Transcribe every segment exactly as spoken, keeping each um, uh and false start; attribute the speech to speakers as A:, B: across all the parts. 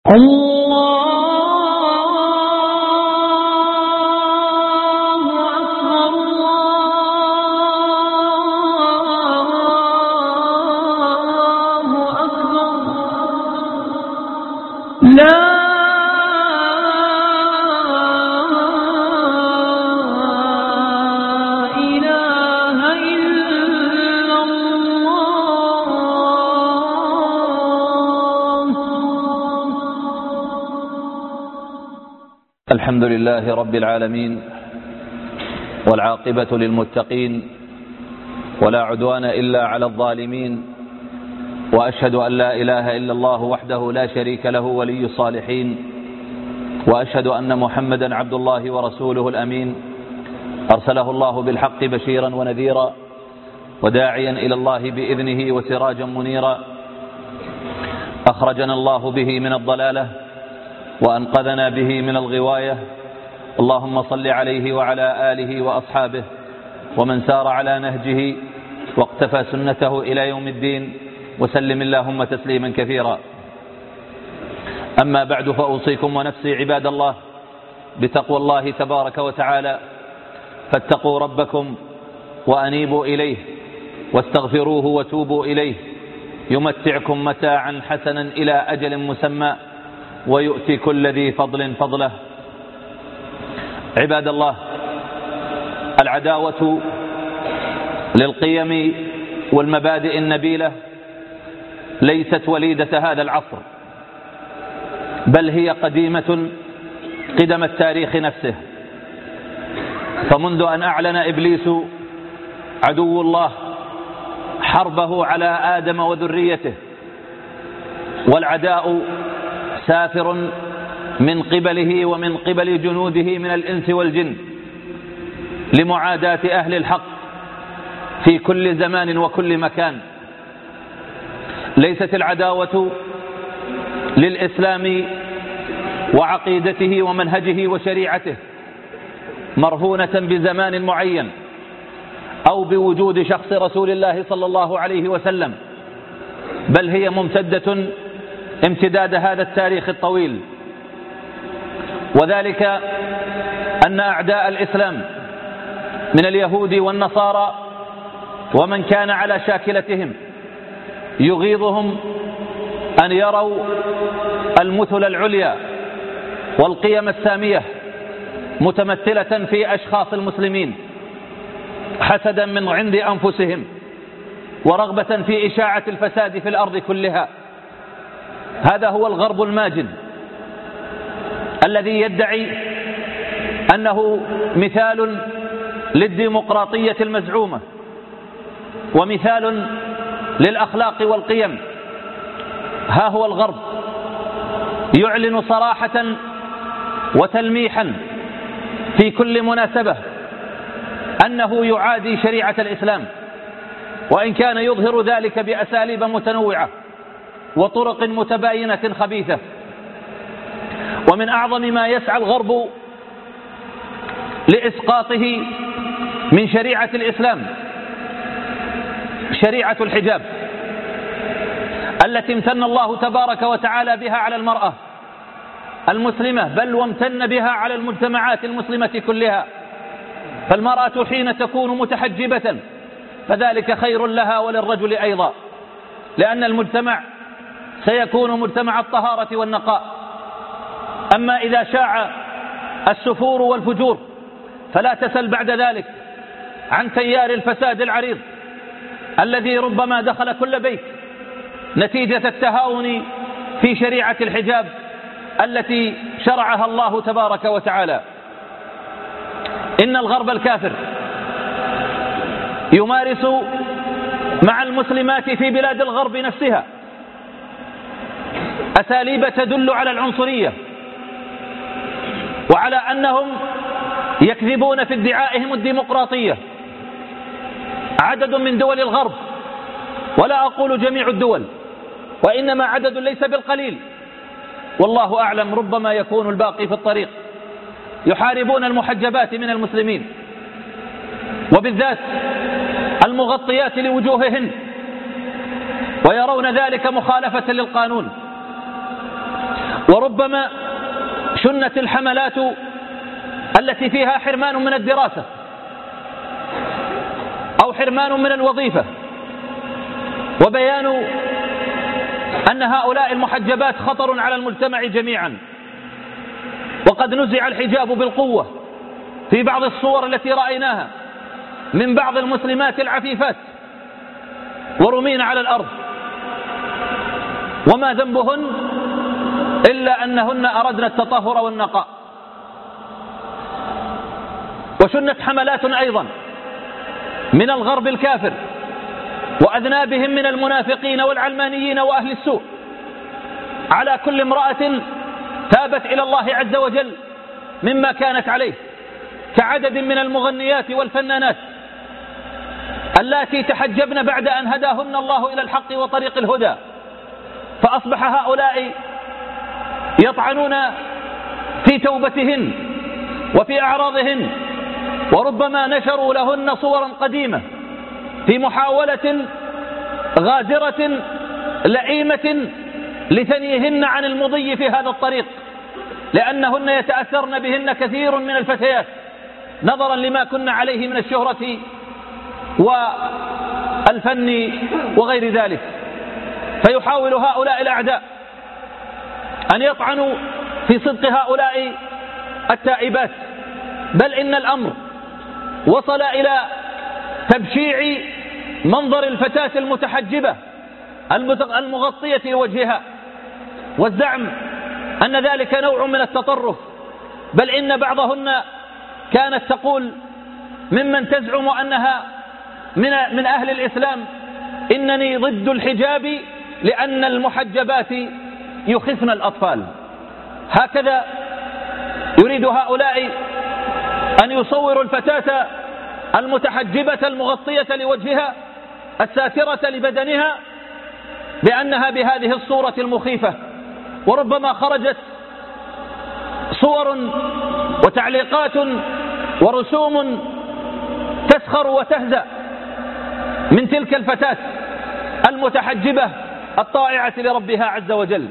A: الله أكبر الله أكبر لا إله إلا الله.
B: الحمد لله رب العالمين، والعاقبة للمتقين، ولا عدوان إلا على الظالمين، وأشهد أن لا إله إلا الله وحده لا شريك له ولي الصالحين، وأشهد أن محمدا عبد الله ورسوله الأمين، أرسله الله بالحق بشيرا ونذيرا وداعيا إلى الله بإذنه وسراجا منيرا، أخرجنا الله به من الضلالة وأنقذنا به من الغواية. اللهم صل عليه وعلى آله وأصحابه ومن سار على نهجه واقتفى سنته إلى يوم الدين، وسلم اللهم تسليما كثيرا. أما بعد، فأوصيكم ونفسي عباد الله بتقوى الله تبارك وتعالى، فاتقوا ربكم وأنيبوا إليه واستغفروه وتوبوا إليه، يمتعكم متاعا حسنا إلى أجل مسمى، ويؤتي كل ذي فضل فضله. عباد الله، العداوة للقيم والمبادئ النبيلة ليست وليدة هذا العصر، بل هي قديمة قدم التاريخ نفسه. فمنذ أن أعلن إبليس عدو الله حربه على آدم وذريته، والعداء سافر من قبله ومن قبل جنوده من الإنس والجن لمعاداة أهل الحق في كل زمان وكل مكان. ليست العداوة للإسلام وعقيدته ومنهجه وشريعته مرهونة بزمان معين أو بوجود شخص رسول الله صلى الله عليه وسلم، بل هي ممتدة امتداد هذا التاريخ الطويل. وذلك أن أعداء الإسلام من اليهود والنصارى ومن كان على شاكلتهم يغيظهم أن يروا المثل العليا والقيم السامية متمثلة في أشخاص المسلمين، حسدا من عند أنفسهم ورغبة في إشاعة الفساد في الأرض كلها. هذا هو الغرب الماجن الذي يدعي أنه مثال للديمقراطية المزعومة ومثال للأخلاق والقيم. ها هو الغرب يعلن صراحة وتلميحا في كل مناسبة أنه يعادي شريعة الإسلام، وإن كان يظهر ذلك بأساليب متنوعة وطرق متباينة خبيثة. ومن أعظم ما يسعى الغرب لإسقاطه من شريعة الإسلام شريعة الحجاب التي امتن الله تبارك وتعالى بها على المرأة المسلمة، بل وامتن بها على المجتمعات المسلمة كلها. فالمرأة حين تكون متحجبة فذلك خير لها وللرجل أيضا، لأن المجتمع سيكون مجتمع الطهارة والنقاء. أما إذا شاع السفور والفجور فلا تسل بعد ذلك عن تيار الفساد العريض الذي ربما دخل كل بيت نتيجة التهاون في شريعة الحجاب التي شرعها الله تبارك وتعالى. إن الغرب الكافر يمارس مع المسلمات في بلاد الغرب نفسها أساليب تدل على العنصرية، وعلى أنهم يكذبون في ادعائهم الديمقراطية. عدد من دول الغرب، ولا أقول جميع الدول، وإنما عدد ليس بالقليل، والله أعلم ربما يكون الباقي في الطريق، يحاربون المحجبات من المسلمين، وبالذات المغطيات لوجوههن، ويرون ذلك مخالفة للقانون. وربما شنت الحملات التي فيها حرمان من الدراسة أو حرمان من الوظيفة، وبيان أن هؤلاء المحجبات خطر على المجتمع جميعا. وقد نزع الحجاب بالقوة في بعض الصور التي رأيناها من بعض المسلمات العفيفات ورمين على الأرض، وما ذنبهن إلا أنهن أردن التطهر والنقاء. وشنت حملات أيضا من الغرب الكافر وأذنابهم من المنافقين والعلمانيين وأهل السوء على كل امرأة تابت إلى الله عز وجل مما كانت عليه، كعدد من المغنيات والفنانات اللاتي تحجبن بعد أن هداهن الله إلى الحق وطريق الهدى، فأصبح هؤلاء يطعنون في توبتهن وفي أعراضهن، وربما نشروا لهن صورا قديمة في محاولة غادرة لئيمة لثنيهن عن المضي في هذا الطريق، لأنهن يتأثرن بهن كثير من الفتيات نظرا لما كن عليه من الشهرة والفن وغير ذلك. فيحاول هؤلاء الأعداء أن يطعنوا في صدق هؤلاء التائبات، بل إن الأمر وصل إلى تبشيع منظر الفتاة المتحجبة المغطية لوجهها، والزعم أن ذلك نوع من التطرف، بل إن بعضهن كانت تقول ممن تزعم أنها من من أهل الإسلام: إنني ضد الحجاب لأن المحجبات يخفن الأطفال. هكذا يريد هؤلاء أن يصوروا الفتاة المتحجبة المغطية لوجهها الساترة لبدنها بأنها بهذه الصورة المخيفة، وربما خرجت صور وتعليقات ورسوم تسخر وتهزأ من تلك الفتاة المتحجبة الطائعة لربها عز وجل.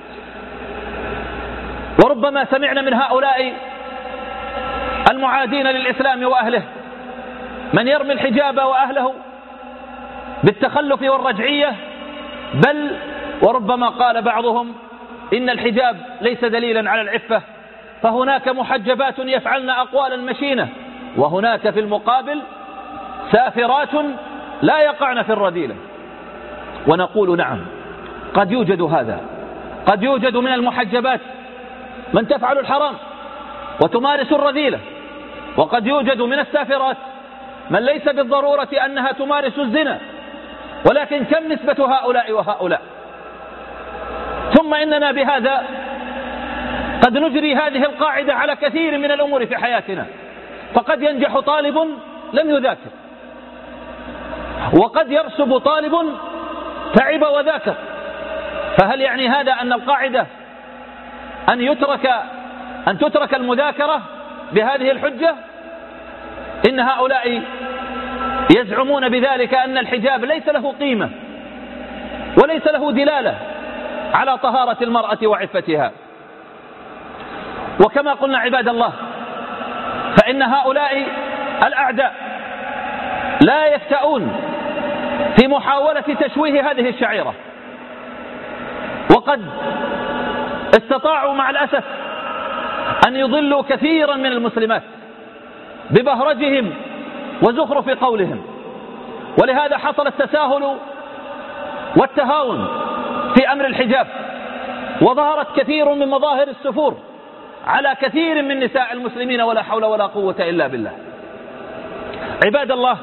B: وربما سمعنا من هؤلاء المعادين للإسلام وأهله من يرمي الحجاب وأهله بالتخلف والرجعية، بل وربما قال بعضهم إن الحجاب ليس دليلا على العفة، فهناك محجبات يفعلن أقوالا مشينة، وهناك في المقابل سافرات لا يقعن في الرذيلة. ونقول نعم، قد يوجد هذا، قد يوجد من المحجبات من تفعل الحرام وتمارس الرذيلة، وقد يوجد من السافرات من ليس بالضرورة أنها تمارس الزنا، ولكن كم نسبة هؤلاء وهؤلاء؟ ثم إننا بهذا قد نجري هذه القاعدة على كثير من الأمور في حياتنا، فقد ينجح طالب لم يذاكر، وقد يرسب طالب تعب وذاكر، فهل يعني هذا أن القاعدة أن يترك أن تترك المذاكرة بهذه الحجة؟ إن هؤلاء يزعمون بذلك أن الحجاب ليس له قيمة وليس له دلالة على طهارة المرأة وعفتها. وكما قلنا عباد الله، فإن هؤلاء الأعداء لا يفتؤون في محاولة تشويه هذه الشعيرة، وقد استطاعوا مع الأسف أن يضلوا كثيرا من المسلمات ببهرجهم وزخرف قولهم، ولهذا حصل التساهل والتهاون في أمر الحجاب، وظهرت كثير من مظاهر السفور على كثير من نساء المسلمين، ولا حول ولا قوة إلا بالله. عباد الله،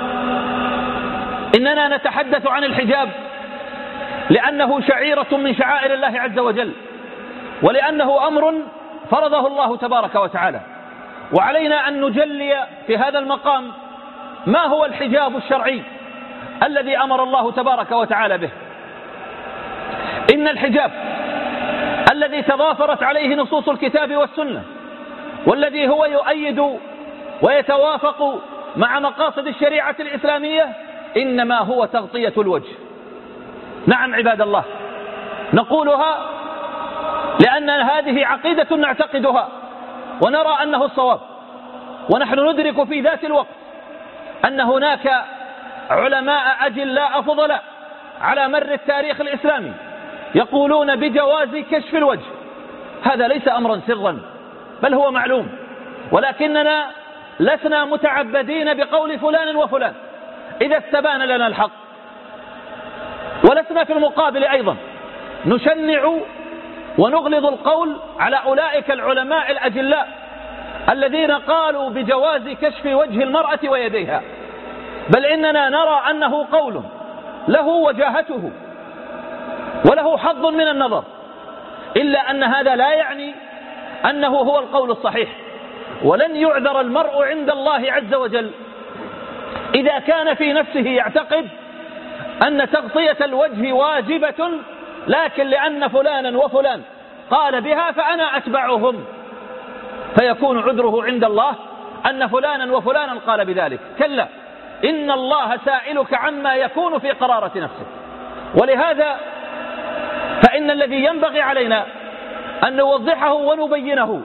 B: إننا نتحدث عن الحجاب لأنه شعيرة من شعائر الله عز وجل، ولأنه أمر فرضه الله تبارك وتعالى، وعلينا أن نجلي في هذا المقام ما هو الحجاب الشرعي الذي أمر الله تبارك وتعالى به. إن الحجاب الذي تضافرت عليه نصوص الكتاب والسنة، والذي هو يؤيد ويتوافق مع مقاصد الشريعة الإسلامية، إنما هو تغطية الوجه. نعم عباد الله، نقولها لأن هذه عقيدة نعتقدها ونرى أنه الصواب. ونحن ندرك في ذات الوقت أن هناك علماء أجلاء فضلاء على مر التاريخ الإسلامي يقولون بجواز كشف الوجه. هذا ليس أمرا سرا بل هو معلوم، ولكننا لسنا متعبدين بقول فلان وفلان إذا استبان لنا الحق، ولسنا في المقابل أيضا نشنع ونغلظ القول على أولئك العلماء الأجلاء الذين قالوا بجواز كشف وجه المرأة ويديها، بل إننا نرى أنه قول له وجاهته وله حظ من النظر، إلا أن هذا لا يعني أنه هو القول الصحيح. ولن يعذر المرء عند الله عز وجل إذا كان في نفسه يعتقد أن تغطية الوجه واجبة، لكن لأن فلانا وفلان قال بها فأنا أتبعهم، فيكون عذره عند الله أن فلانا وفلانا قال بذلك. كلا، إن الله سائلك عما يكون في قرارة نفسك. ولهذا فإن الذي ينبغي علينا أن نوضحه ونبينه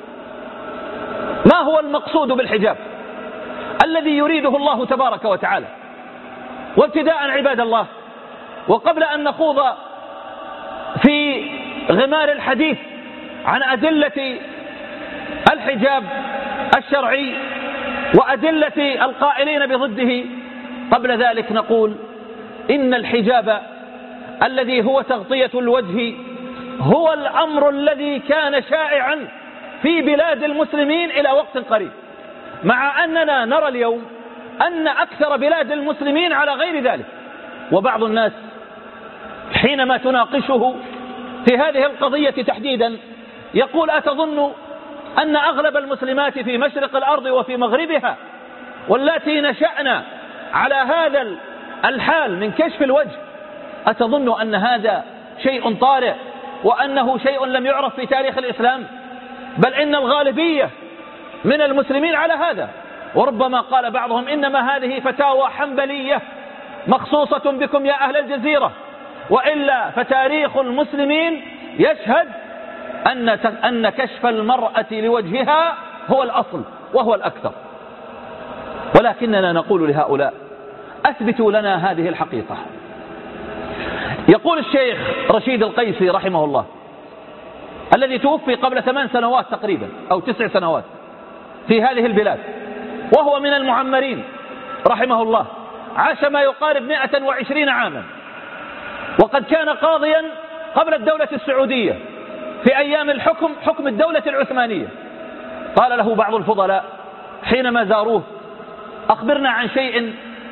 B: ما هو المقصود بالحجاب الذي يريده الله تبارك وتعالى. وابتداء عباد الله، وقبل أن نخوض في غمار الحديث عن أدلة الحجاب الشرعي وأدلة القائلين بضده، قبل ذلك نقول إن الحجاب الذي هو تغطية الوجه هو الأمر الذي كان شائعا في بلاد المسلمين إلى وقت قريب، مع أننا نرى اليوم أن أكثر بلاد المسلمين على غير ذلك. وبعض الناس حينما تناقشه في هذه القضية تحديدا يقول: أتظن أن أغلب المسلمات في مشرق الأرض وفي مغربها والتي نشأنا على هذا الحال من كشف الوجه، أتظن أن هذا شيء طارئ وأنه شيء لم يعرف في تاريخ الإسلام؟ بل إن الغالبية من المسلمين على هذا. وربما قال بعضهم: إنما هذه فتاوى حنبلية مخصوصة بكم يا أهل الجزيرة، وإلا فتاريخ المسلمين يشهد أن أن كشف المرأة لوجهها هو الأصل وهو الأكثر. ولكننا نقول لهؤلاء: أثبتوا لنا هذه الحقيقة. يقول الشيخ رشيد القيسي رحمه الله، الذي توفي قبل ثمان سنوات تقريبا أو تسع سنوات في هذه البلاد، وهو من المعمرين رحمه الله، عاش ما يقارب مئة وعشرين عاما، وقد كان قاضيا قبل الدولة السعودية في أيام الحكم حكم الدولة العثمانية. قال له بعض الفضلاء حينما زاروه: أخبرنا عن شيء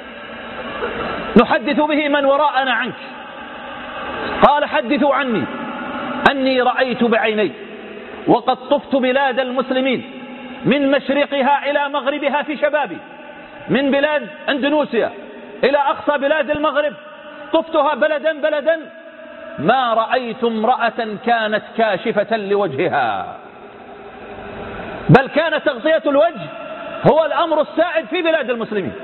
B: نحدث به من وراءنا عنك. قال: حدثوا عني أني رأيت بعيني وقد طفت بلاد المسلمين من مشرقها إلى مغربها في شبابي، من بلاد أندونيسيا إلى أقصى بلاد المغرب، طفتها بلدا بلدا، ما رأيت امرأة كانت كاشفة لوجهها، بل كان تغطية الوجه هو الأمر السائد في بلاد المسلمين.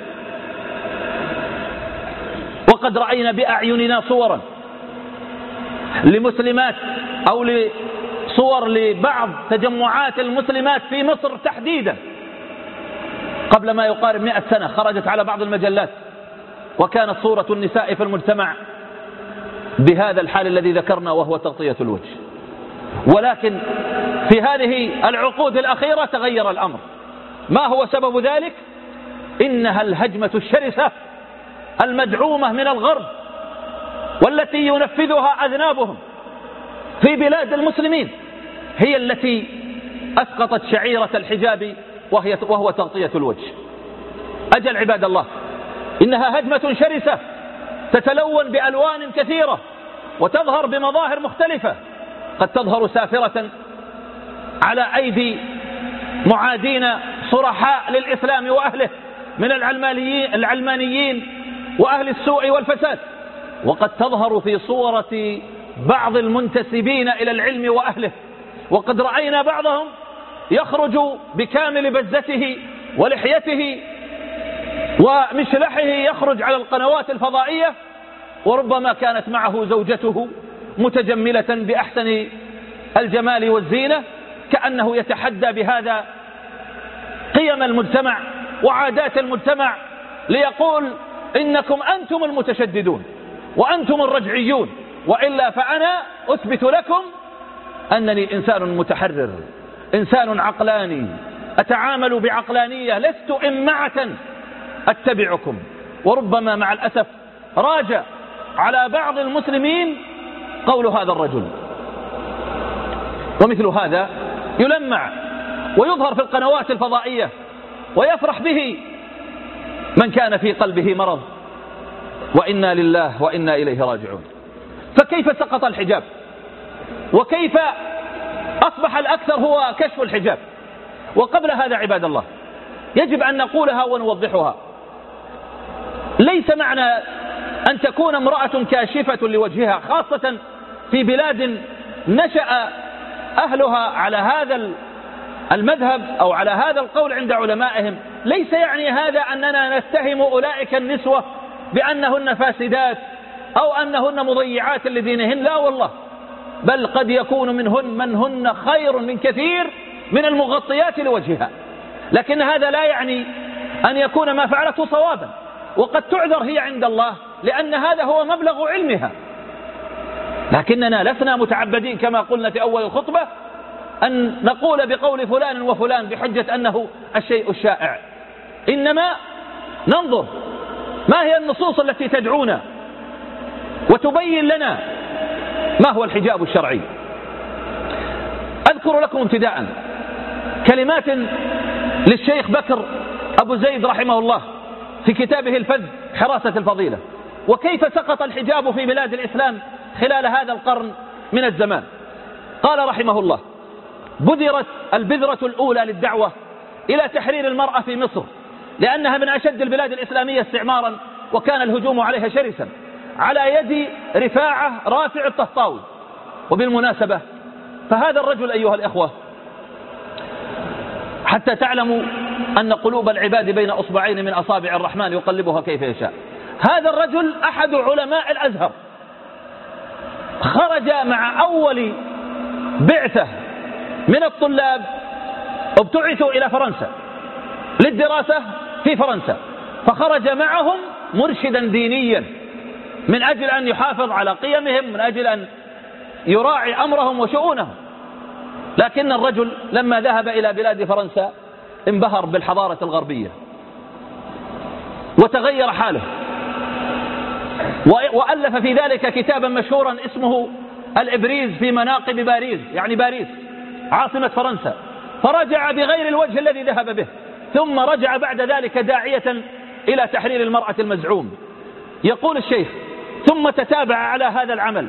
B: وقد رأينا بأعيننا صورا لمسلمات أو صور لبعض تجمعات المسلمات في مصر تحديدا قبل ما يقارب مئة سنة، خرجت على بعض المجلات، وكانت صورة النساء في المجتمع بهذا الحال الذي ذكرنا وهو تغطية الوجه. ولكن في هذه العقود الأخيرة تغير الأمر. ما هو سبب ذلك؟ إنها الهجمة الشرسة المدعومة من الغرب والتي ينفذها أذنابهم في بلاد المسلمين هي التي أسقطت شعيرة الحجاب وهي وهو تغطية الوجه. أجل عباد الله، إنها هجمة شرسة تتلون بألوان كثيرة وتظهر بمظاهر مختلفة، قد تظهر سافرة على أيدي معادين صرحاء للإسلام وأهله من العلمانيين, العلمانيين وأهل السوء والفساد، وقد تظهر في صورة بعض المنتسبين إلى العلم وأهله، وقد رأينا بعضهم يخرج بكامل بزته ولحيته ومشلحه يخرج على القنوات الفضائية، وربما كانت معه زوجته متجملة بأحسن الجمال والزينة، كأنه يتحدى بهذا قيم المجتمع وعادات المجتمع، ليقول إنكم أنتم المتشددون وأنتم الرجعيون، وإلا فأنا أثبت لكم أنني إنسان متحرر، إنسان عقلاني، أتعامل بعقلانية، لست إمعة أتبعكم. وربما مع الأسف راجع على بعض المسلمين قول هذا الرجل، ومثل هذا يلمع ويظهر في القنوات الفضائية ويفرح به من كان في قلبه مرض، وإنا لله وإنا إليه راجعون. فكيف سقط الحجاب؟ وكيف أصبح الأكثر هو كشف الحجاب؟ وقبل هذا عباد الله يجب أن نقولها ونوضحها. ليس معنى أن تكون امرأة كاشفة لوجهها، خاصة في بلاد نشأ أهلها على هذا المذهب أو على هذا القول عند علمائهم، ليس يعني هذا أننا نتهم أولئك النسوة بأنهن فاسدات أو أنهن مضيعات لدينهن، لا والله، بل قد يكون منهن من هن خير من كثير من المغطيات لوجهها، لكن هذا لا يعني أن يكون ما فعلته صوابا، وقد تعذر هي عند الله لأن هذا هو مبلغ علمها. لكننا لسنا متعبدين كما قلنا في أول الخطبة أن نقول بقول فلان وفلان بحجة أنه الشيء الشائع، إنما ننظر ما هي النصوص التي تدعونا وتبين لنا ما هو الحجاب الشرعي. أذكر لكم ابتداء كلمات للشيخ بكر أبو زيد رحمه الله في كتابه الفذ حراسة الفضيلة، وكيف سقط الحجاب في بلاد الإسلام خلال هذا القرن من الزمان. قال رحمه الله: بذرت البذرة الأولى للدعوة إلى تحرير المرأة في مصر، لأنها من أشد البلاد الإسلامية استعمارا، وكان الهجوم عليها شرسا على يد رفاعة رافع الطهطاوي. وبالمناسبة فهذا الرجل أيها الإخوة، حتى تعلموا أن قلوب العباد بين أصبعين من أصابع الرحمن يقلبها كيف يشاء، هذا الرجل أحد علماء الأزهر، خرج مع أول بعثة من الطلاب ابتعثوا إلى فرنسا للدراسة في فرنسا، فخرج معهم مرشدا دينيا من أجل أن يحافظ على قيمهم، من أجل أن يراعي أمرهم وشؤونهم. لكن الرجل لما ذهب إلى بلاد فرنسا انبهر بالحضارة الغربية وتغير حاله، وألف في ذلك كتابا مشهورا اسمه الإبريز في مناقب باريس، يعني باريس عاصمة فرنسا، فرجع بغير الوجه الذي ذهب به، ثم رجع بعد ذلك داعية إلى تحرير المرأة المزعوم. يقول الشيخ: ثم تتابع على هذا العمل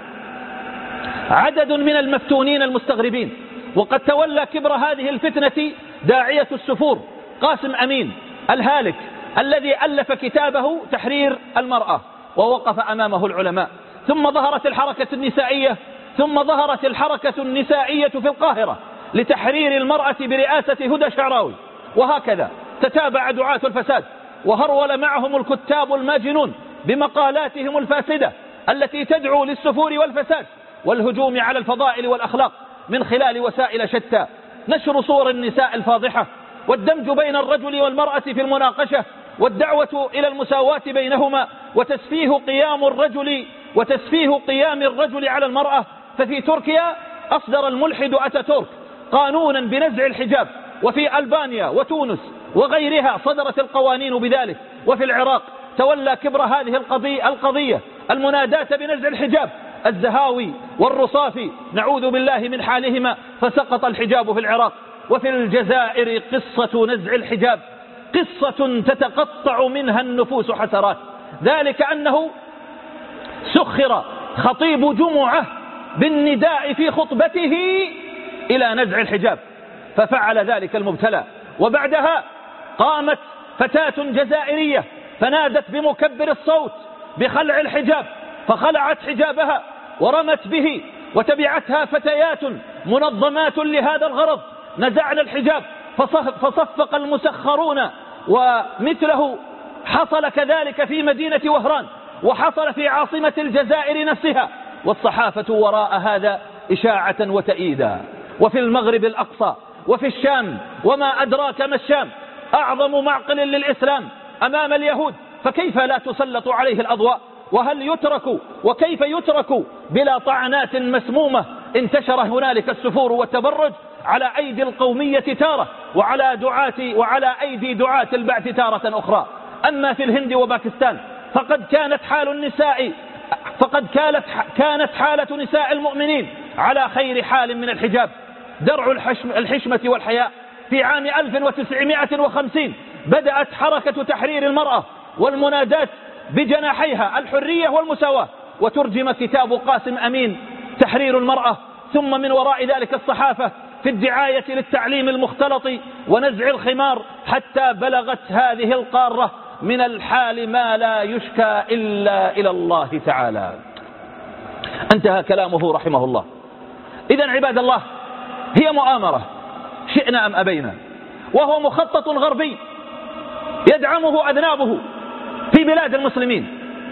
B: عدد من المفتونين المستغربين، وقد تولى كبر هذه الفتنة داعية السفور قاسم أمين الهالك الذي ألف كتابه تحرير المرأة، ووقف أمامه العلماء. ثم ظهرت الحركة النسائية ثم ظهرت الحركة النسائية في القاهرة لتحرير المرأة برئاسة هدى شعراوي، وهكذا تتابع دعاة الفساد، وهرول معهم الكتاب الماجنون بمقالاتهم الفاسدة التي تدعو للسفور والفساد والهجوم على الفضائل والأخلاق من خلال وسائل شتى، نشر صور النساء الفاضحة، والدمج بين الرجل والمرأة في المناقشة، والدعوة إلى المساواة بينهما، وتسفيه قيام الرجل وتسفيه قيام الرجل على المرأة. ففي تركيا أصدر الملحد أتاتورك قانونا بنزع الحجاب، وفي ألبانيا وتونس وغيرها صدرت القوانين بذلك، وفي العراق تولى كبر هذه القضية, القضية المناداة بنزع الحجاب الزهاوي والرصافي، نعوذ بالله من حالهما، فسقط الحجاب في العراق. وفي الجزائر قصة نزع الحجاب قصة تتقطع منها النفوس حسرات، ذلك أنه سخر خطيب جمعة بالنداء في خطبته إلى نزع الحجاب، ففعل ذلك المبتلى. وبعدها قامت فتاة جزائرية فنادت بمكبر الصوت بخلع الحجاب، فخلعت حجابها ورمت به، وتبعتها فتيات منظمات لهذا الغرض نزعن الحجاب، فصفق المسخرون. ومثله حصل كذلك في مدينة وهران، وحصل في عاصمة الجزائر نفسها، والصحافة وراء هذا إشاعة وتأييدا. وفي المغرب الأقصى وفي الشام، وما أدراك ما الشام، أعظم معقل للإسلام أمام اليهود، فكيف لا تسلط عليه الأضواء؟ وهل يترك وكيف يترك بلا طعنات مسمومة انتشر هنالك السفور والتبرج على أيدي القومية تارة، وعلى دعاة وعلى أيدي دعاة البعث تارة أخرى؟ أما في الهند وباكستان فقد كانت حال النساء فقد كانت كانت حالة نساء المؤمنين على خير حال من الحجاب، درع الحشمة والحياء. في عام ألف وتسعمائة وخمسين بدأت حركة تحرير المرأة والمنادات بجناحيها الحرية والمساواة، وترجم كتاب قاسم أمين تحرير المرأة، ثم من وراء ذلك الصحافة في الدعاية للتعليم المختلط ونزع الخمار، حتى بلغت هذه القارة من الحال ما لا يشكى إلا إلى الله تعالى. انتهى كلامه رحمه الله. إذن عباد الله، هي مؤامرة شئنا أم أبينا، وهو مخطط غربي يدعمه أذنابه في بلاد المسلمين.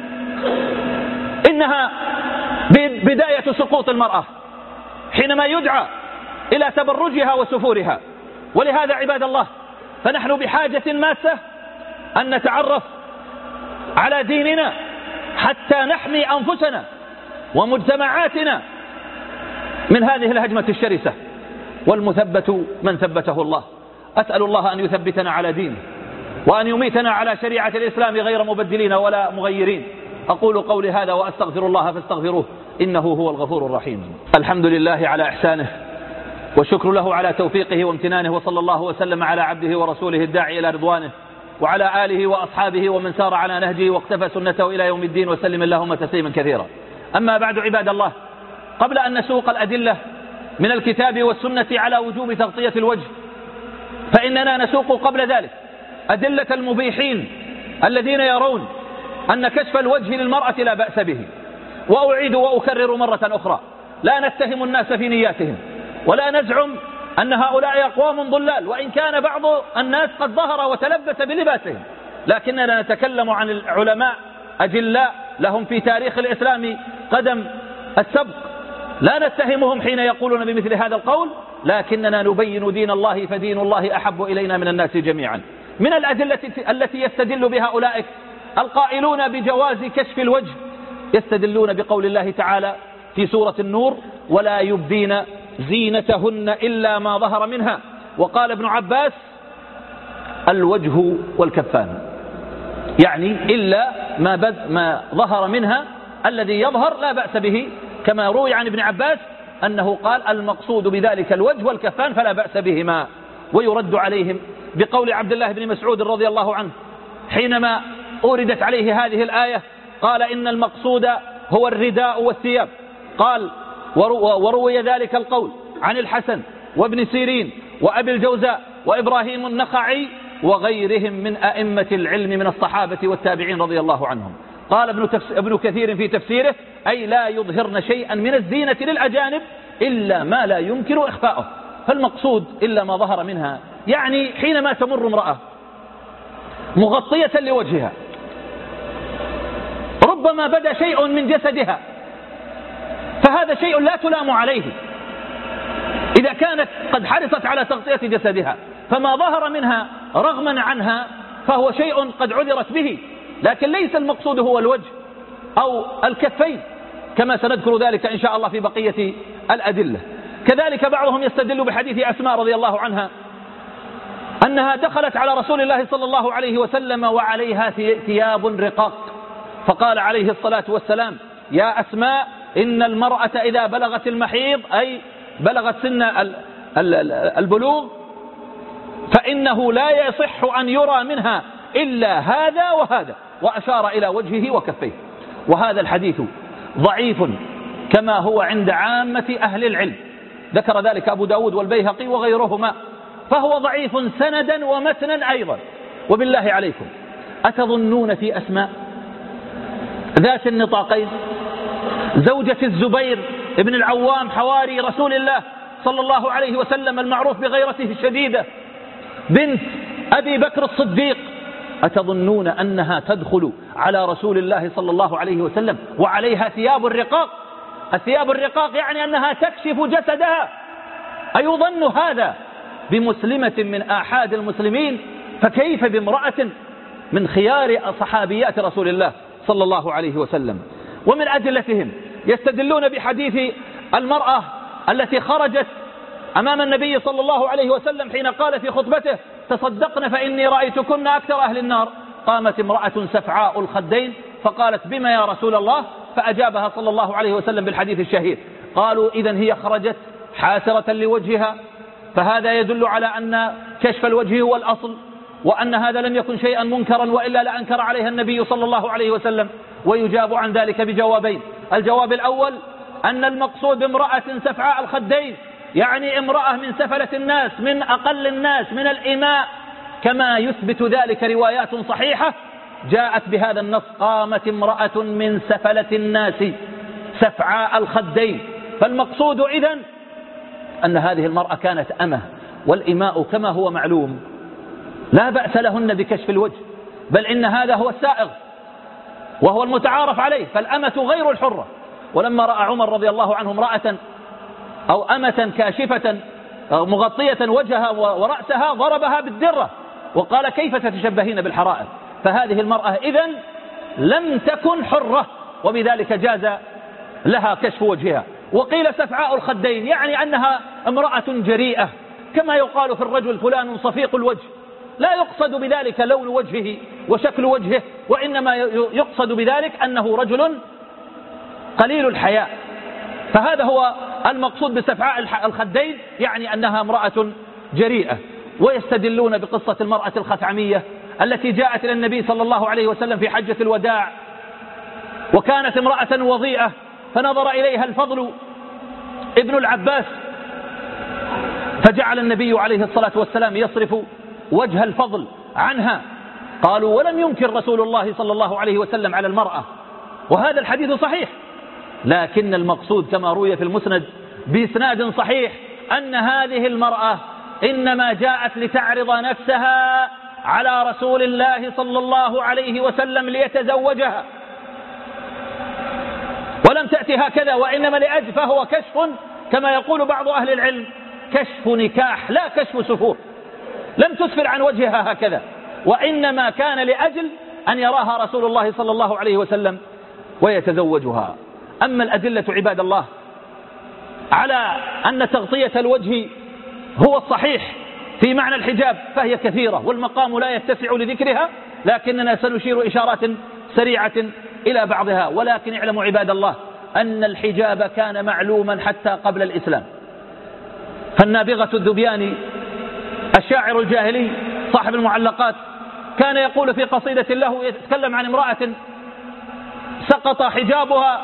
B: إنها بداية سقوط المرأة حينما يدعى إلى تبرجها وسفورها. ولهذا عباد الله، فنحن بحاجة ماسة أن نتعرف على ديننا حتى نحمي أنفسنا ومجتمعاتنا من هذه الهجمة الشرسة. والمثبت من ثبته الله. أسأل الله أن يثبتنا على دينه، وأن يميتنا على شريعة الإسلام غير مبدلين ولا مغيرين. أقول قولي هذا وأستغفر الله فاستغفروه إنه هو الغفور الرحيم. الحمد لله على إحسانه، والشكر له على توفيقه وامتنانه، وصلى الله وسلم على عبده ورسوله الداعي إلى رضوانه، وعلى آله وأصحابه ومن سار على نهجه واقتفى سنته إلى يوم الدين، وسلم اللهم تسليما كثيرا. أما بعد عباد الله، قبل أن نسوق الأدلة من الكتاب والسنة على وجوب تغطية الوجه، فإننا نسوق قبل ذلك أدلة المبيحين الذين يرون أن كشف الوجه للمرأة لا بأس به. وأعيد وأكرر مرة أخرى، لا نتهم الناس في نياتهم، ولا نزعم أن هؤلاء أقوام ضلال، وإن كان بعض الناس قد ظهر وتلبس بلباسهم، لكننا نتكلم عن العلماء أجلاء لهم في تاريخ الإسلام قدم السبق، لا نتهمهم حين يقولون بمثل هذا القول، لكننا نبين دين الله، فدين الله أحب إلينا من الناس جميعا. من الأدلة التي يستدل بها أولئك القائلون بجواز كشف الوجه، يستدلون بقول الله تعالى في سورة النور: ولا يبدين زينتهن إلا ما ظهر منها. وقال ابن عباس: الوجه والكفان، يعني إلا ما, بد ما ظهر منها، الذي يظهر لا بأس به، كما روي عن ابن عباس أنه قال: المقصود بذلك الوجه والكفان فلا بأس بهما. ويرد عليهم بقول عبد الله بن مسعود رضي الله عنه حينما أوردت عليه هذه الآية، قال: إن المقصود هو الرداء والثياب. قال: وروي ذلك القول عن الحسن وابن سيرين وأبي الجوزاء وإبراهيم النخعي وغيرهم من أئمة العلم من الصحابة والتابعين رضي الله عنهم. قال ابن, ابن كثير في تفسيره: أي لا يظهرن شيئا من الزينة للأجانب إلا ما لا يمكن إخفاؤه. فالمقصود إلا ما ظهر منها، يعني حينما تمر امرأة مغطية لوجهها ربما بدا شيء من جسدها، فهذا شيء لا تلام عليه إذا كانت قد حرصت على تغطية جسدها، فما ظهر منها رغما عنها فهو شيء قد عذرت به، لكن ليس المقصود هو الوجه أو الكفين، كما سنذكر ذلك إن شاء الله في بقية الأدلة. كذلك بعضهم يستدل بحديث أسماء رضي الله عنها أنها دخلت على رسول الله صلى الله عليه وسلم وعليها ثياب رقاق، فقال عليه الصلاة والسلام: يا أسماء، إن المرأة إذا بلغت المحيض، أي بلغت سن البلوغ، فإنه لا يصح أن يرى منها إلا هذا وهذا، وأشار إلى وجهه وكفيه. وهذا الحديث ضعيف كما هو عند عامة أهل العلم، ذكر ذلك أبو داود والبيهقي وغيرهما، فهو ضعيف سندا ومتنا أيضا. وبالله عليكم، أتظنون في أسماء ذات النطاقين زوجة الزبير ابن العوام حواري رسول الله صلى الله عليه وسلم المعروف بغيرته الشديدة، بنت أبي بكر الصديق، أتظنون أنها تدخل على رسول الله صلى الله عليه وسلم وعليها ثياب الرقاق؟ الثياب الرقاق يعني أنها تكشف جسدها. أيظن هذا بمسلمة من آحاد المسلمين؟ فكيف بامرأة من خيار صحابيات رسول الله صلى الله عليه وسلم؟ ومن أدلتهم يستدلون بحديث المرأة التي خرجت أمام النبي صلى الله عليه وسلم حين قال في خطبته: تصدقن فإني رأيتكن أكثر أهل النار. قامت امرأة سفعاء الخدين فقالت: بما يا رسول الله؟ فأجابها صلى الله عليه وسلم بالحديث الشهير. قالوا: إذن هي خرجت حاسرة لوجهها، فهذا يدل على أن كشف الوجه هو الأصل، وأن هذا لم يكن شيئا منكرا، وإلا لأنكر عليها النبي صلى الله عليه وسلم. ويجاب عن ذلك بجوابين: الجواب الأول أن المقصود بامرأة سفعاء الخدين يعني امرأة من سفلة الناس، من أقل الناس، من الإماء، كما يثبت ذلك روايات صحيحة جاءت بهذا النص: قامت امرأة من سفلة الناس سفعاء الخدين. فالمقصود إذن أن هذه المرأة كانت أمة، والإماء كما هو معلوم لا بأس لهن بكشف الوجه، بل إن هذا هو السائغ وهو المتعارف عليه، فالأمة غير الحرة. ولما رأى عمر رضي الله عنه امرأة أو أمة كاشفة مغطية وجهها ورأسها ضربها بالدرة وقال: كيف تتشبهين بالحرائر؟ فهذه المرأة إذن لم تكن حرة، وبذلك جاز لها كشف وجهها. وقيل سفعاء الخدين يعني أنها امرأة جريئة، كما يقال في الرجل فلان صفيق الوجه، لا يقصد بذلك لون وجهه وشكل وجهه، وإنما يقصد بذلك أنه رجل قليل الحياء. فهذا هو المقصود بسفعاء الخدين، يعني أنها امرأة جريئة. ويستدلون بقصة المرأة الخثعمية التي جاءت إلى النبي صلى الله عليه وسلم في حجة الوداع، وكانت امرأة وضيئة، فنظر إليها الفضل ابن العباس، فجعل النبي عليه الصلاة والسلام يصرف وجه الفضل عنها. قالوا: ولم ينكر رسول الله صلى الله عليه وسلم على المرأة، وهذا الحديث صحيح، لكن المقصود كما روي في المسند بإسناد صحيح أن هذه المرأة إنما جاءت لتعرض نفسها على رسول الله صلى الله عليه وسلم ليتزوجها، ولم تأتي هكذا، وإنما لأجل، فهو كشف كما يقول بعض أهل العلم كشف نكاح لا كشف سفور، لم تسفر عن وجهها هكذا، وإنما كان لأجل أن يراها رسول الله صلى الله عليه وسلم ويتزوجها. أما الأدلة عباد الله على أن تغطية الوجه هو الصحيح في معنى الحجاب فهي كثيرة، والمقام لا يتسع لذكرها، لكننا سنشير إشارات سريعة إلى بعضها. ولكن اعلموا عباد الله أن الحجاب كان معلوما حتى قبل الإسلام. فالنابغة الذبياني الشاعر الجاهلي صاحب المعلقات كان يقول في قصيدة له يتكلم عن امرأة سقط حجابها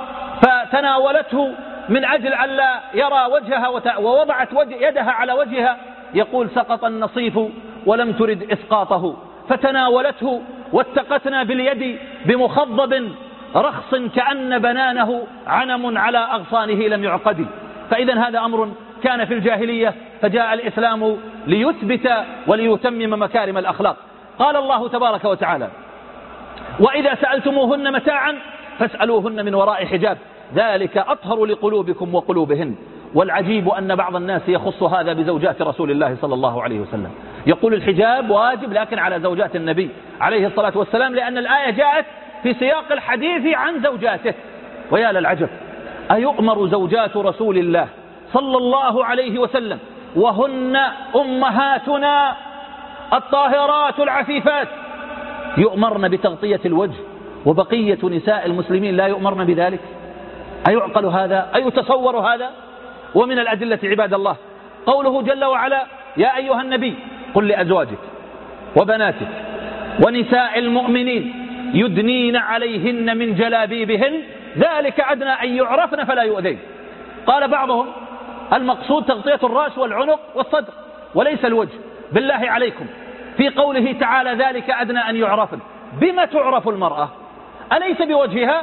B: فتناولته من أجل ألا يرى وجهها ووضعت يدها على وجهها، يقول: سقط النصيف ولم ترد إسقاطه فتناولته واتقتنا باليد بمخضب رخص كأن بنانه عنم على أغصانه لم يعقد. فإذا هذا أمر كان في الجاهلية، فجاء الإسلام ليثبت وليتمم مكارم الأخلاق. قال الله تبارك وتعالى: وإذا سألتموهن متاعا فاسألوهن من وراء حجاب ذلك أطهر لقلوبكم وقلوبهن. والعجيب أن بعض الناس يخص هذا بزوجات رسول الله صلى الله عليه وسلم، يقول الحجاب واجب لكن على زوجات النبي عليه الصلاة والسلام، لأن الآية جاءت في سياق الحديث عن زوجاته. ويا للعجب، أيؤمر زوجات رسول الله صلى الله عليه وسلم وهن أمهاتنا الطاهرات العفيفات يؤمرن بتغطية الوجه، وبقية نساء المسلمين لا يؤمرن بذلك؟ أيعقل هذا؟ أيتصور هذا؟ ومن الأدلة عباد الله قوله جل وعلا: يا أيها النبي قل لأزواجك وبناتك ونساء المؤمنين يدنين عليهن من جلابيبهن ذلك أدنى أن يعرفن فلا يؤذين. قال بعضهم المقصود تغطية الرأس والعنق والصدر وليس الوجه. بالله عليكم، في قوله تعالى ذلك أدنى أن يعرفن، بما تعرف المرأة؟ أليس بوجهها؟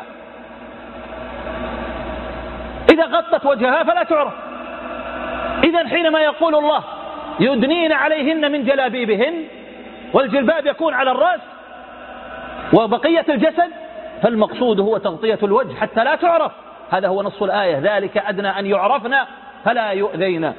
B: إذا غطت وجهها فلا تعرف. إذن حينما يقول الله يدنين عليهن من جلابيبهن، والجلباب يكون على الرأس وبقية الجسد، فالمقصود هو تغطية الوجه حتى لا تعرف. هذا هو نص الآية، ذلك أدنى أن يعرفنا فلا يؤذينا.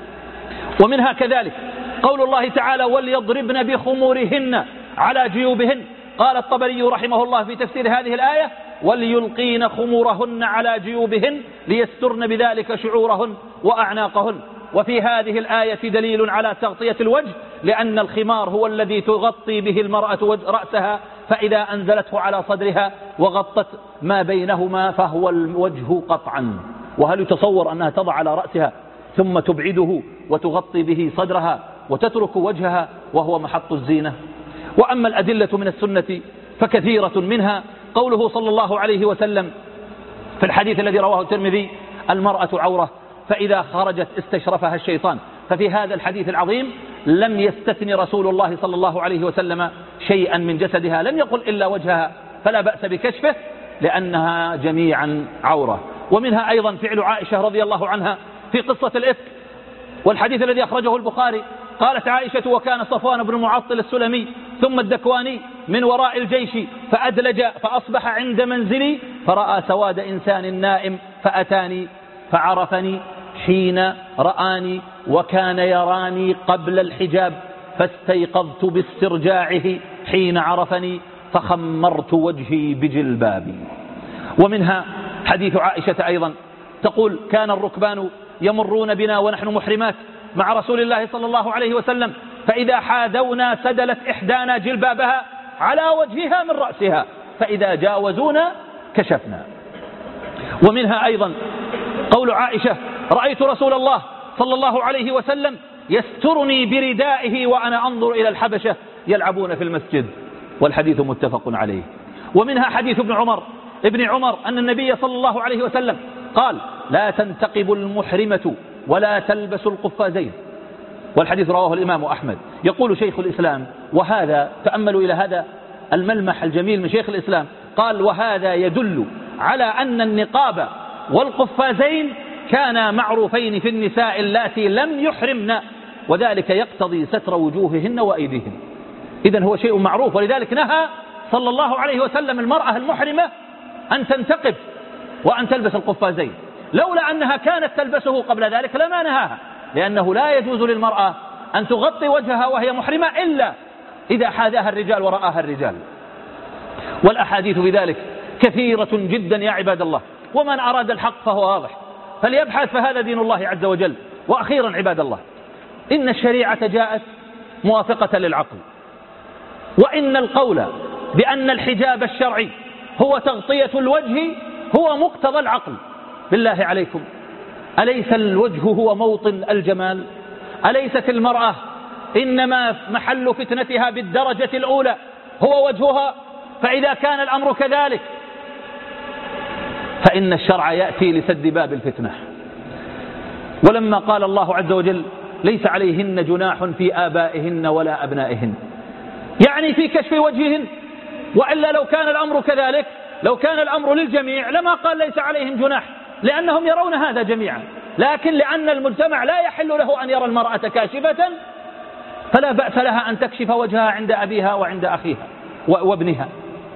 B: ومنها كذلك قول الله تعالى وليضربن بخمورهن على جيوبهن. قال الطبري رحمه الله في تفسير هذه الآية وليلقين خمورهن على جيوبهن ليسترن بذلك شعورهن وأعناقهن. وفي هذه الآية دليل على تغطية الوجه، لأن الخمار هو الذي تغطي به المرأة رأسها، فإذا أنزلته على صدرها وغطت ما بينهما فهو الوجه قطعا. وهل يتصور أنها تضع على رأسها ثم تبعده وتغطي به صدرها وتترك وجهها وهو محط الزينة؟ وأما الأدلة من السنة فكثيرة، منها قوله صلى الله عليه وسلم في الحديث الذي رواه الترمذي المرأة عورة فإذا خرجت استشرفها الشيطان. ففي هذا الحديث العظيم لم يستثن رسول الله صلى الله عليه وسلم شيئا من جسدها، لم يقل إلا وجهها، فلا بأس بكشفه لأنها جميعا عورة. ومنها أيضا فعل عائشة رضي الله عنها في قصة الإفك والحديث الذي أخرجه البخاري. قالت عائشة وكان صفوان بن معطل السلمي ثم الدكواني من وراء الجيش فأدلج فأصبح عند منزلي فرأى سواد إنسان نائم فأتاني فعرفني حين رآني وكان يراني قبل الحجاب فاستيقظت باسترجاعه حين عرفني فخمرت وجهي بجلبابي. ومنها حديث عائشة أيضا تقول كان الركبان يمرون بنا ونحن محرمات مع رسول الله صلى الله عليه وسلم فإذا حاذونا سدلت إحدانا جلبابها على وجهها من رأسها فإذا جاوزونا كشفنا. ومنها أيضا قول عائشة رأيت رسول الله صلى الله عليه وسلم يسترني بردائه وأنا أنظر إلى الحبشة يلعبون في المسجد، والحديث متفق عليه. ومنها حديث ابن عمر ابن عمر أن النبي صلى الله عليه وسلم قال لا تنتقب المحرمة ولا تلبس القفازين، والحديث رواه الإمام أحمد. يقول شيخ الإسلام وهذا تأملوا إلى هذا الملمح الجميل من شيخ الإسلام، قال وهذا يدل على أن النقاب والقفازين كانا معروفين في النساء اللاتي لم يحرمن، وذلك يقتضي ستر وجوههن وأيديهن. إذن هو شيء معروف، ولذلك نهى صلى الله عليه وسلم المرأة المحرمة أن تنتقب وأن تلبس القفازين، لولا أنها كانت تلبسه قبل ذلك لما نهاها، لأنه لا يجوز للمرأة أن تغطي وجهها وهي محرمة إلا إذا حاذاها الرجال ورآها الرجال. والأحاديث بذلك كثيرة جدا يا عباد الله، ومن أراد الحق فهو واضح فليبحث، فهذا دين الله عز وجل. وأخيرا عباد الله، إن الشريعة جاءت موافقة للعقل، وإن القول بأن الحجاب الشرعي هو تغطية الوجه هو مقتضى العقل. بالله عليكم، أليس الوجه هو موطن الجمال؟ أليست المرأة إنما محل فتنتها بالدرجة الأولى هو وجهها؟ فإذا كان الأمر كذلك فإن الشرع يأتي لسد باب الفتنة. ولما قال الله عز وجل ليس عليهن جناح في آبائهن ولا أبنائهن، يعني في كشف وجههن، وإلا لو كان الأمر كذلك لو كان الأمر للجميع لما قال ليس عليهم جناح، لأنهم يرون هذا جميعا، لكن لأن المجتمع لا يحل له أن يرى المرأة كاشفة فلا بأس لها أن تكشف وجهها عند أبيها وعند أخيها وابنها.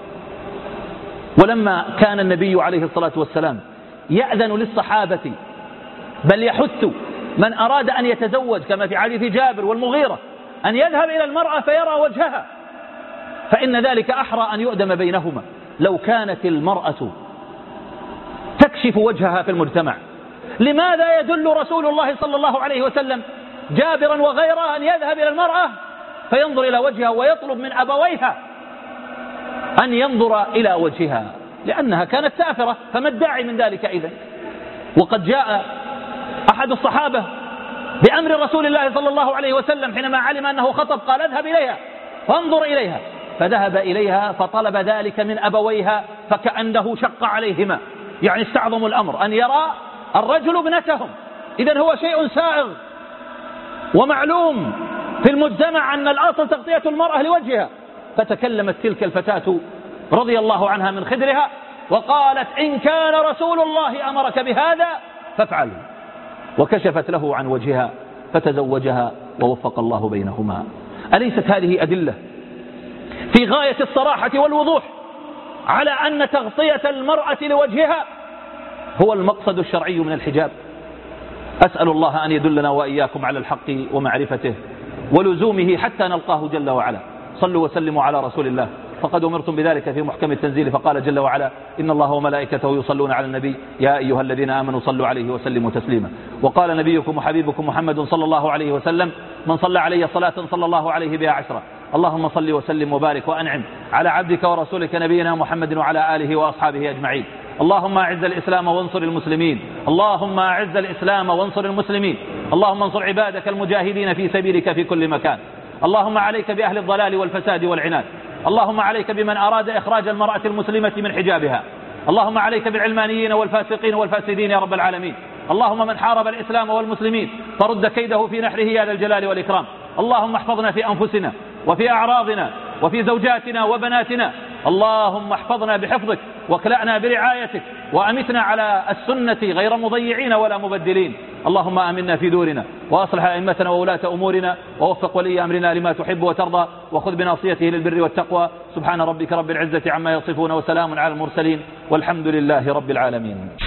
B: ولما كان النبي عليه الصلاة والسلام يأذن للصحابة بل يحث من أراد أن يتزوج كما في حديث جابر والمغيرة أن يذهب إلى المرأة فيرى وجهها، فإن ذلك أحرى أن يؤدم بينهما. لو كانت المرأة تكشف وجهها في المجتمع، لماذا يدل رسول الله صلى الله عليه وسلم جابرا وغيره أن يذهب إلى المرأة فينظر إلى وجهها ويطلب من أبويها أن ينظر إلى وجهها؟ لأنها كانت سافرة، فما الداعي من ذلك إذن؟ وقد جاء أحد الصحابة بأمر رسول الله صلى الله عليه وسلم حينما علم أنه خطب قال اذهب إليها فانظر إليها، فذهب إليها فطلب ذلك من أبويها فكأنه شق عليهما، يعني استعظموا الأمر أن يرى الرجل ابنتهم. إذن هو شيء سائغ ومعلوم في المجتمع أن الأصل تغطية المرأة لوجهها. فتكلمت تلك الفتاة رضي الله عنها من خدرها وقالت إن كان رسول الله أمرك بهذا فافعل، وكشفت له عن وجهها فتزوجها ووفق الله بينهما. أليست هذه أدلة في غاية الصراحة والوضوح على أن تغطية المرأة لوجهها هو المقصد الشرعي من الحجاب. أسأل الله أن يدلنا وإياكم على الحق ومعرفته ولزومه حتى نلقاه جل وعلا. صلوا وسلموا على رسول الله، فقد أمرتم بذلك في محكم التنزيل، فقال جل وعلا: إن الله وملائكته يصلون على النبي يا أيها الذين آمنوا صلوا عليه وسلموا تسليما. وقال نبيكم وحبيبكم محمد صلى الله عليه وسلم: من صلى علي صلاة صلى الله عليه بها عشرة. اللهم صل وسلم وبارك وأنعم على عبدك ورسولك نبينا محمد وعلى آله وأصحابه أجمعين. اللهم أعز الإسلام وانصر المسلمين، اللهم أعز الإسلام وانصر المسلمين، اللهم انصر عبادك المجاهدين في سبيلك في كل مكان. اللهم عليك بأهل الضلال والفساد والعناد، اللهم عليك بمن أراد إخراج المرأة المسلمة من حجابها، اللهم عليك بالعلمانيين والفاسقين والفاسدين يا رب العالمين. اللهم من حارب الإسلام والمسلمين فرد كيده في نحره يا ذا الجلال والإكرام. اللهم احفظنا في أنفسنا وفي أعراضنا وفي زوجاتنا وبناتنا، اللهم احفظنا بحفظك واكلأنا برعايتك وأمتنا على السنة غير مضيعين ولا مبدلين. اللهم آمنا في دورنا وأصلح أئمتنا وولاة أمورنا ووفق ولي أمرنا لما تحب وترضى وخذ بناصيته للبر والتقوى. سبحان ربك رب العزة عما يصفون وسلام على المرسلين والحمد لله رب العالمين.